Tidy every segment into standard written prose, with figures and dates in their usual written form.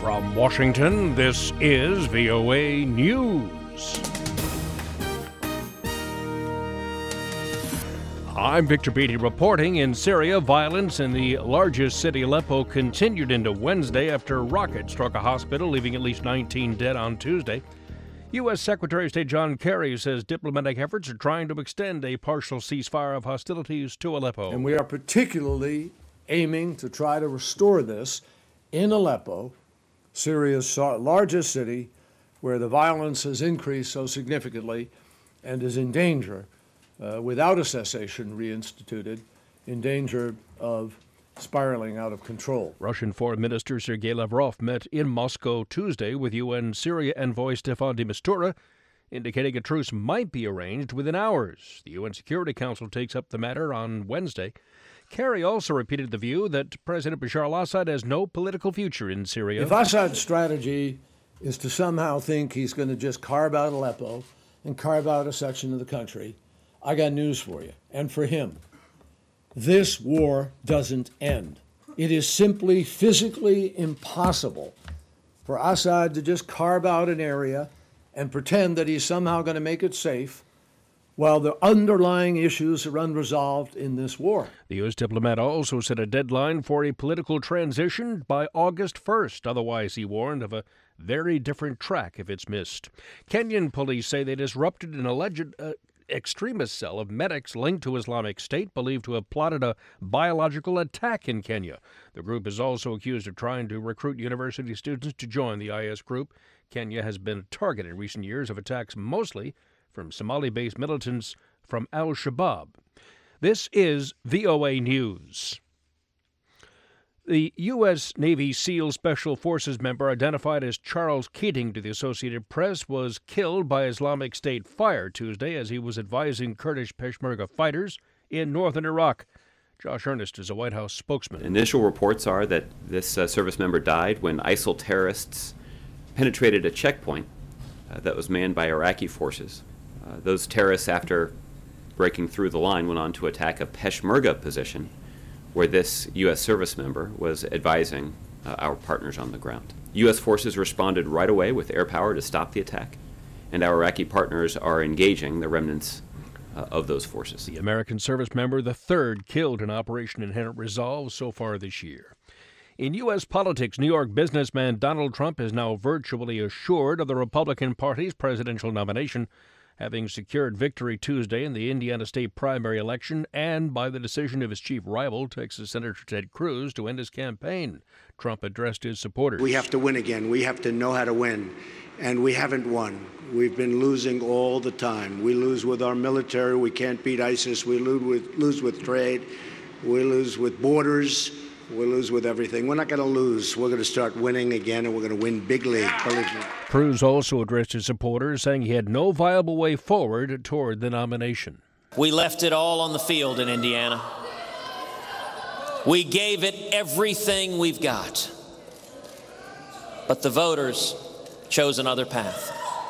From Washington, this is VOA News. I'm Victor Beatty reporting. In Syria, violence in the largest city, Aleppo, continued into Wednesday after a rocket struck a hospital, leaving at least 19 dead on Tuesday. U.S. Secretary of State John Kerry says diplomatic efforts are trying to extend a partial ceasefire of hostilities to Aleppo. And we are particularly aiming to try to restore this in Aleppo, Syria's largest city, where the violence has increased so significantly and is in danger, without a cessation reinstituted, in danger of spiraling out of control. Russian Foreign Minister Sergei Lavrov met in Moscow Tuesday with UN Syria envoy Stefan de Mistura, indicating a truce might be arranged within hours. The UN Security Council takes up the matter on Wednesday. Kerry also repeated the view that President Bashar al-Assad has no political future in Syria. If Assad's strategy is to somehow think he's going to just carve out Aleppo and carve out a section of the country, I got news for you, and for him. This war doesn't end. It is simply physically impossible for Assad to just carve out an area and pretend that he's somehow going to make it safe while the underlying issues are unresolved in this war. The U.S. diplomat also set a deadline for a political transition by August 1st. Otherwise, he warned of a very different track if it's missed. Kenyan police say they disrupted an alleged extremist cell of medics linked to Islamic State, believed to have plotted a biological attack in Kenya. The group is also accused of trying to recruit university students to join the IS group. Kenya has been a target in recent years of attacks, mostly from Somali-based militants from Al-Shabaab. This is VOA News. The U.S. Navy SEAL Special Forces member identified as Charles Keating to the Associated Press was killed by Islamic State fire Tuesday as he was advising Kurdish Peshmerga fighters in northern Iraq. Josh Earnest is a White House spokesman. Initial reports are that this service member died when ISIL terrorists penetrated a checkpoint that was manned by Iraqi forces. Those terrorists, after breaking through the line, went on to attack a Peshmerga position where this U.S. service member was advising our partners on the ground. U.S. forces responded right away with air power to stop the attack, and our Iraqi partners are engaging the remnants of those forces. The American service member, the third killed in Operation Inherent Resolve so far this year. In U.S. politics, New York businessman Donald Trump is now virtually assured of the Republican Party's presidential nomination, having secured victory Tuesday in the Indiana state primary election and by the decision of his chief rival, Texas Senator Ted Cruz, to end his campaign. Trump addressed his supporters. We have to win again. We have to know how to win. And we haven't won. We've been losing all the time. We lose with our military. We can't beat ISIS. We lose with trade. We lose with borders. We lose with everything. We're not going to lose. We're going to start winning again, and we're going to win big league. Believe me. Cruz also addressed his supporters, saying he had no viable way forward toward the nomination. We left it all on the field in Indiana. We gave it everything we've got. But the voters chose another path.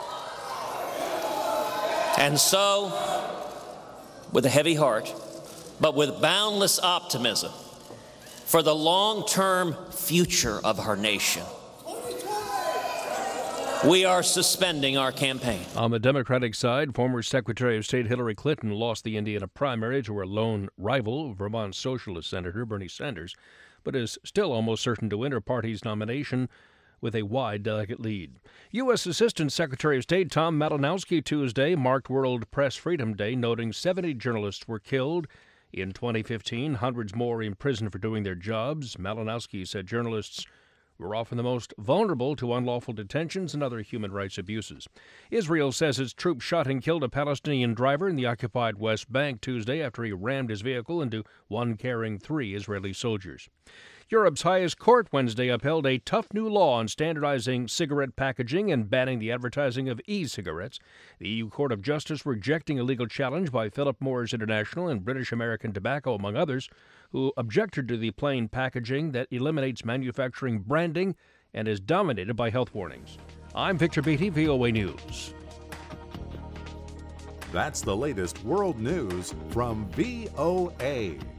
And so, with a heavy heart, but with boundless optimism, for the long-term future of our nation, we are suspending our campaign. On the Democratic side, former Secretary of State Hillary Clinton lost the Indiana primary to her lone rival, Vermont Socialist Senator Bernie Sanders, but is still almost certain to win her party's nomination with a wide delegate lead. U.S. Assistant Secretary of State Tom Malinowski Tuesday marked World Press Freedom Day, noting 70 journalists were killed in 2015, hundreds more imprisoned for doing their jobs. Malinowski said journalists were often the most vulnerable to unlawful detentions and other human rights abuses. Israel says its troops shot and killed a Palestinian driver in the occupied West Bank Tuesday after he rammed his vehicle into one carrying 3 Israeli soldiers. Europe's highest court Wednesday upheld a tough new law on standardizing cigarette packaging and banning the advertising of e-cigarettes. The EU Court of Justice rejecting a legal challenge by Philip Morris International and British American Tobacco, among others, who objected to the plain packaging that eliminates manufacturing branding and is dominated by health warnings. I'm Victor Beatty, VOA News. That's the latest world news from VOA.